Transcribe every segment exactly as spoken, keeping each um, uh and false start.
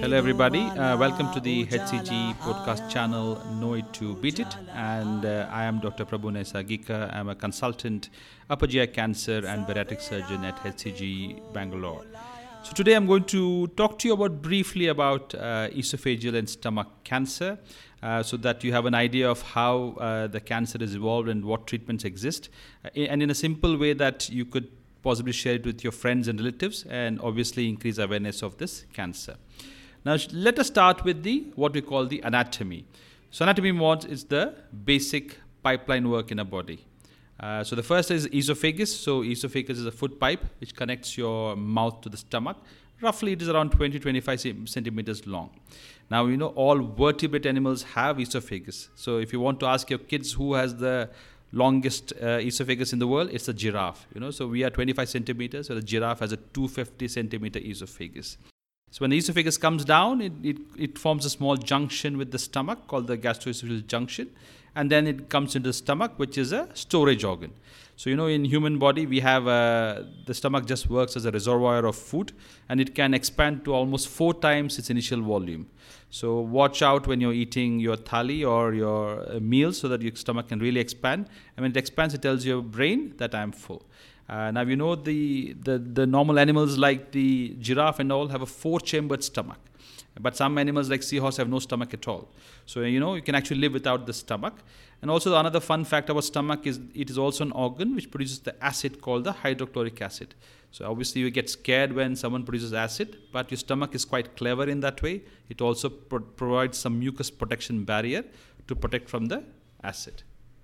Hello everybody, uh, welcome to the H C G podcast channel Know It to Beat It, and uh, I am Doctor Prabhu Nesagika. I'm a consultant upper G I cancer and bariatric surgeon at H C G Bangalore. So today I'm going to talk to you about briefly about uh, esophageal and stomach cancer, uh, so that you have an idea of how uh, the cancer is evolved and what treatments exist, uh, and in a simple way that you could possibly share it with your friends and relatives and obviously increase awareness of this cancer. Now let us start with the what we call the anatomy. So anatomy what is the basic pipeline work in a body. Uh, so the first is esophagus. So esophagus is a food pipe which connects your mouth to the stomach. Roughly it is around twenty to twenty-five centimeters long. Now you know all vertebrate animals have esophagus. So if you want to ask your kids who has the longest uh, esophagus in the world, it's a giraffe. You know, so we are twenty-five centimeters, so the giraffe has a two hundred fifty centimeter esophagus. So when the esophagus comes down, it, it, it forms a small junction with the stomach called the gastroesophageal junction, and then it comes into the stomach, which is a storage organ. So you know, in human body, we have uh, the stomach just works as a reservoir of food, and it can expand to almost four times its initial volume. So watch out when you're eating your thali or your uh, meals, so that your stomach can really expand. And when it expands, it tells your brain that I'm full. Uh, now you know the, the the normal animals like the giraffe and all have a four-chambered stomach, but some animals like seahorse have no stomach at all. So you know you can actually live without the stomach. And also another fun fact about stomach is it is also an organ which produces the acid called the hydrochloric acid. So obviously you get scared when someone produces acid, but your stomach is quite clever in that way. It also pro- provides some mucus protection barrier to protect from the acid.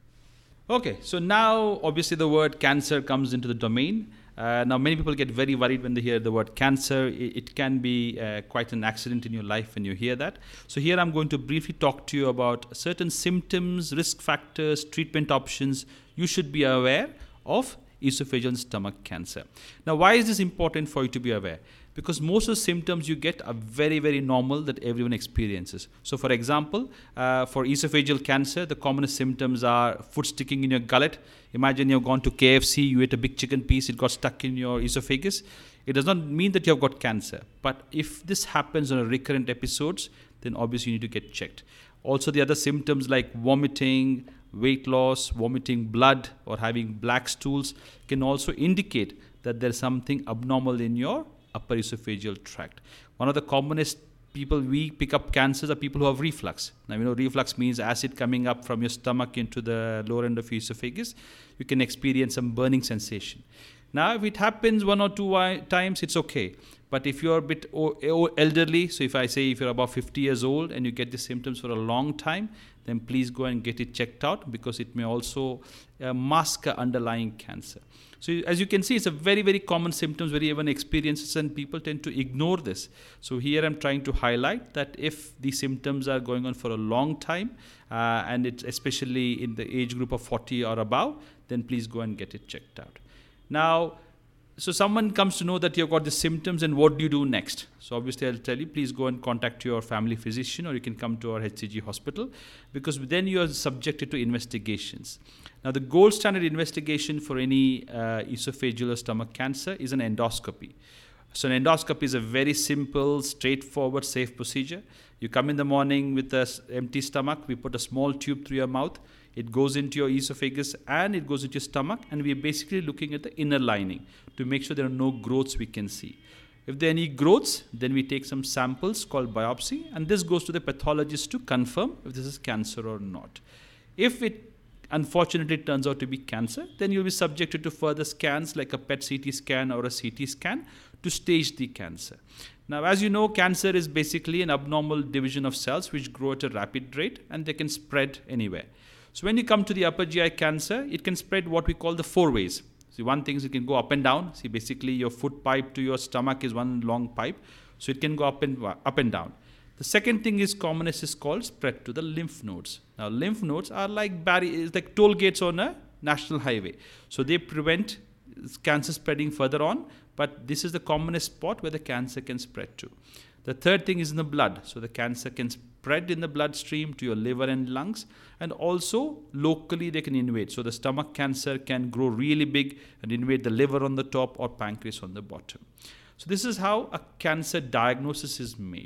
Okay, so now obviously the word cancer comes into the domain. Uh, now many people get very worried when they hear the word cancer. It, it can be uh, quite an accident in your life when you hear that. So here I'm going to briefly talk to you about certain symptoms, risk factors, treatment options you should be aware of esophageal and stomach cancer. Now why is this important for you to be aware? Because most of the symptoms you get are very, very normal that everyone experiences. So for example, uh, for esophageal cancer, the commonest symptoms are food sticking in your gullet. Imagine you've gone to K F C, you ate a big chicken piece, it got stuck in your esophagus. It does not mean that you have got cancer. But if this happens on a recurrent episodes, then obviously you need to get checked. Also the other symptoms like vomiting, weight loss, vomiting blood, or having black stools can also indicate that there's something abnormal in your upper esophageal tract. One of the commonest people we pick up cancers are people who have reflux. Now, you know, reflux means acid coming up from your stomach into the lower end of your esophagus. You can experience some burning sensation. Now, if it happens one or two times, it's okay. But if you're a bit elderly, so if I say if you're about fifty years old and you get the symptoms for a long time, then please go and get it checked out, because it may also uh, mask an underlying cancer. So as you can see, it's a very, very common symptoms, very even experiences, and people tend to ignore this. So here I'm trying to highlight that if the symptoms are going on for a long time, uh, and it's especially in the age group of forty or above, then please go and get it checked out. Now, so someone comes to know that you've got the symptoms, and what do you do next? So obviously I'll tell you, please go and contact your family physician, or you can come to our H C G hospital, because then you are subjected to investigations. Now the gold standard investigation for any uh, esophageal or stomach cancer is an endoscopy. So an endoscopy is a very simple, straightforward, safe procedure. You come in the morning with an empty stomach, we put a small tube through your mouth, it goes into your esophagus and it goes into your stomach, and we are basically looking at the inner lining to make sure there are no growths we can see. If there are any growths, then we take some samples called biopsy, and this goes to the pathologist to confirm if this is cancer or not. If it unfortunately it turns out to be cancer, then you'll be subjected to further scans like a P E T C T scan or a C T scan to stage the cancer. Now, as you know, cancer is basically an abnormal division of cells which grow at a rapid rate, and they can spread anywhere. So when you come to the upper G I cancer, it can spread what we call the four ways. See, one thing is it can go up and down. See, basically your food pipe to your stomach is one long pipe, so it can go up and up and down. The second thing is commonest is called spread to the lymph nodes. Now, lymph nodes are like barriers, like toll gates on a national highway. So they prevent cancer spreading further on, but this is the commonest spot where the cancer can spread to. The third thing is in the blood. So the cancer can spread in the bloodstream to your liver and lungs, and also locally they can invade. So the stomach cancer can grow really big and invade the liver on the top or pancreas on the bottom. So this is how a cancer diagnosis is made.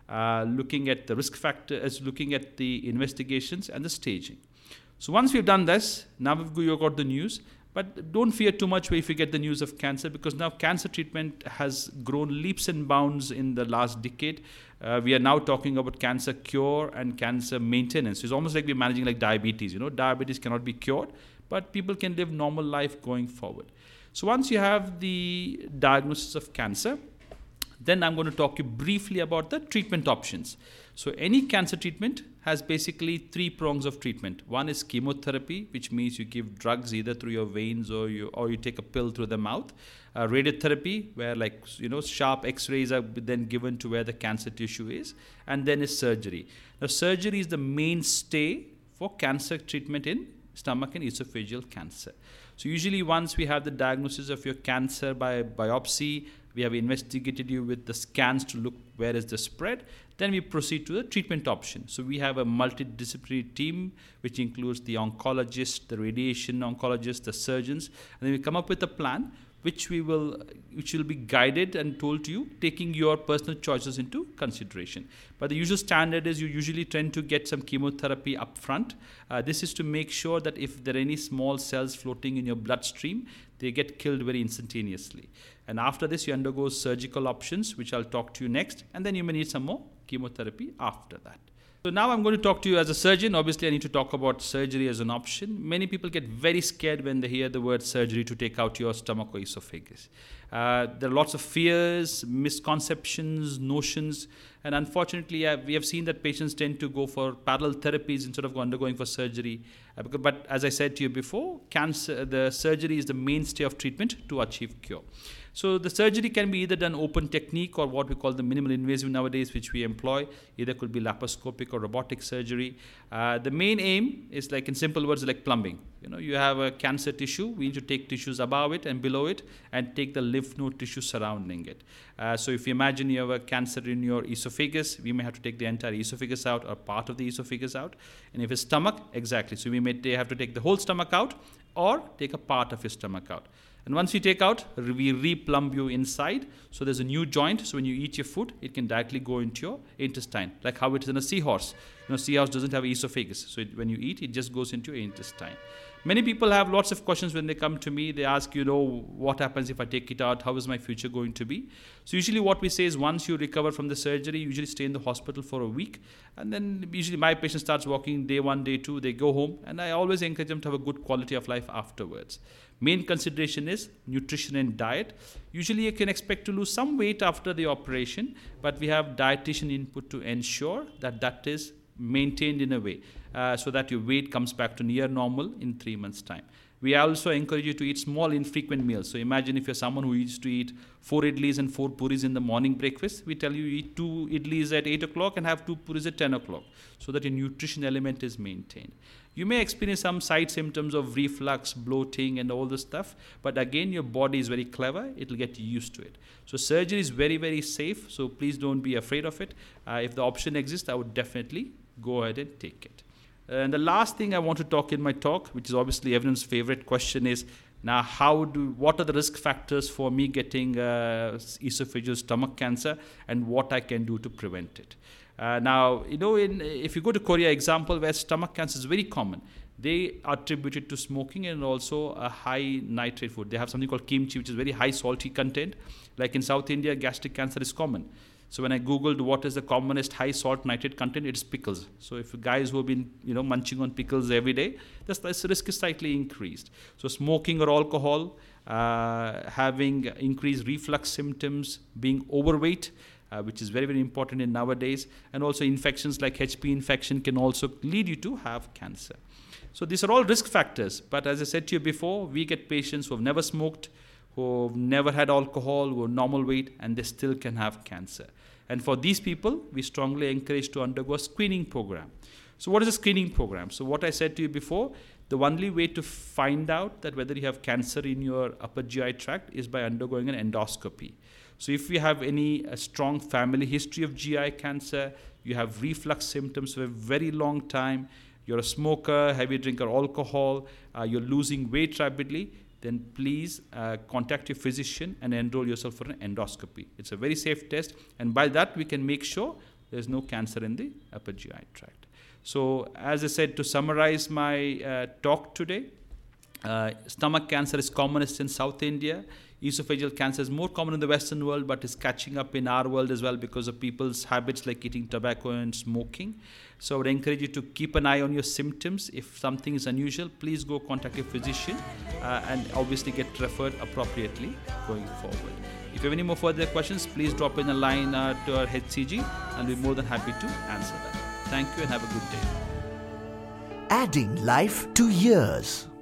uh, looking at the risk factors, looking at the investigations and the staging. So once we've done this, now we've got the news. But don't fear too much if you get the news of cancer, because now cancer treatment has grown leaps and bounds in the last decade. Uh, we are now talking about cancer cure and cancer maintenance. It's almost like we're managing like diabetes. You know, diabetes cannot be cured, but people can live normal life going forward. So once you have the diagnosis of cancer, then I'm going to talk to you briefly about the treatment options. So any cancer treatment has basically three prongs of treatment. One is chemotherapy, which means you give drugs either through your veins or you or you take a pill through the mouth. Uh, radiotherapy, where like you know sharp X-rays are then given to where the cancer tissue is, and then is surgery. Now surgery is the mainstay for cancer treatment in stomach and esophageal cancer. So usually once we have the diagnosis of your cancer by biopsy, we have investigated you with the scans to look where is the spread, then we proceed to the treatment option. So we have a multidisciplinary team which includes the oncologist, the radiation oncologist, the surgeons, and then we come up with a plan which we will which will be guided and told to you, taking your personal choices into consideration. But the usual standard is you usually tend to get some chemotherapy up front. Uh, this is to make sure that if there are any small cells floating in your bloodstream, they get killed very instantaneously. And after this, you undergo surgical options, which I'll talk to you next, and then you may need some more chemotherapy after that. So now I'm going to talk to you as a surgeon. Obviously, I need to talk about surgery as an option. Many people get very scared when they hear the word surgery to take out your stomach or esophagus. Uh, there are lots of fears, misconceptions, notions, and unfortunately, uh, we have seen that patients tend to go for parallel therapies instead of undergoing for surgery. Uh, because, but as I said to you before, cancer, the surgery is the mainstay of treatment to achieve cure. So the surgery can be either done open technique or what we call the minimal invasive nowadays, which we employ. Either could be laparoscopic or robotic surgery. Uh, the main aim is, like in simple words, like plumbing. You know, you have a cancer tissue. We need to take tissues above it and below it, and take the lymph node tissue surrounding it. Uh, so if you imagine you have a cancer in your esophagus, we may have to take the entire esophagus out or part of the esophagus out. And if it's stomach, exactly. So we may have to take the whole stomach out or take a part of your stomach out. And once you take out, we re-plumb you inside. So there's a new joint. So when you eat your food, it can directly go into your intestine, like how it is in a seahorse. You know, seahorse doesn't have esophagus. So it, when you eat, it just goes into your intestine. Many people have lots of questions when they come to me. They ask, you know, what happens if I take it out? How is my future going to be? So usually what we say is once you recover from the surgery, you usually stay in the hospital for a week. And then usually my patient starts walking day one, day two, they go home. And I always encourage them to have a good quality of life afterwards. Main consideration is nutrition and diet. Usually you can expect to lose some weight after the operation, but we have dietitian input to ensure that that is maintained in a way uh, so that your weight comes back to near normal in three months' time. We also encourage you to eat small, infrequent meals. So imagine if you're someone who used to eat four idlis and four puris in the morning breakfast, we tell you eat two idlis at eight o'clock and have two puris at ten o'clock so that your nutrition element is maintained. You may experience some side symptoms of reflux, bloating, and all this stuff. But again, your body is very clever. It will get used to it. So surgery is very, very safe. So please don't be afraid of it. Uh, if the option exists, I would definitely go ahead and take it. And the last thing I want to talk in my talk, which is obviously everyone's favorite question, is now how do what are the risk factors for me getting uh, esophageal stomach cancer, and what I can do to prevent it. Uh, now, you know, in, if you go to Korea, example, where stomach cancer is very common, they attribute it to smoking and also a high nitrate food. They have something called kimchi, which is very high salty content. Like in South India, gastric cancer is common. So when I Googled what is the commonest high salt nitrate content, it's pickles. So if guys who have been, you know, munching on pickles every day, this, this risk is slightly increased. So smoking or alcohol, uh, having increased reflux symptoms, being overweight, Uh, which is very, very important in nowadays. And also infections like H P V infection can also lead you to have cancer. So these are all risk factors. But as I said to you before, we get patients who have never smoked, who have never had alcohol, who are normal weight, and they still can have cancer. And for these people, we strongly encourage to undergo a screening program. So what is a screening program? So what I said to you before, the only way to find out that whether you have cancer in your upper G I tract is by undergoing an endoscopy. So if you have any a strong family history of G I cancer, you have reflux symptoms for a very long time, you're a smoker, heavy drinker, alcohol, uh, you're losing weight rapidly, then please uh, contact your physician and enroll yourself for an endoscopy. It's a very safe test, and by that we can make sure there's no cancer in the upper G I tract. So as I said, to summarize my uh, talk today, uh, stomach cancer is commonest in South India. Esophageal cancer is more common in the Western world, but is catching up in our world as well because of people's habits like eating tobacco and smoking. So I would encourage you to keep an eye on your symptoms. If something is unusual, please go contact your physician uh, and obviously get referred appropriately going forward. If you have any more further questions, please drop in a line uh, to our H C G and we'll be more than happy to answer that. Thank you and have a good day. Adding life to years.